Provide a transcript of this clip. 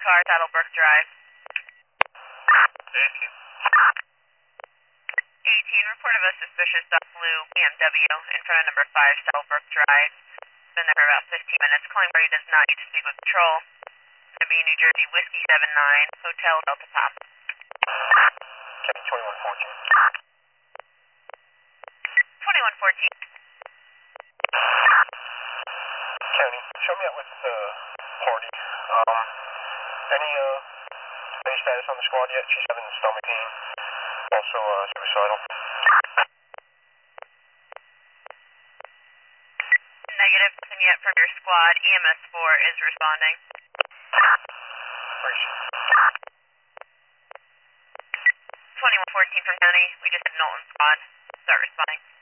car, Saddlebrook Drive. 18, report of a suspicious dark blue BMW in front of number 5 Saddlebrook Drive. Been there for about 15 minutes. Calling where he does not need to speak with patrol. Going to be New Jersey Whiskey 79, Hotel Delta Papa. County 2114. 2114. County, show me out with party. Any status on the squad yet? She's having stomach pain. Also suicidal. Negative, nothing yet from your squad. EMS 4 is responding. Appreciate it. 2114 from County. We just had Knowlton squad. Start responding.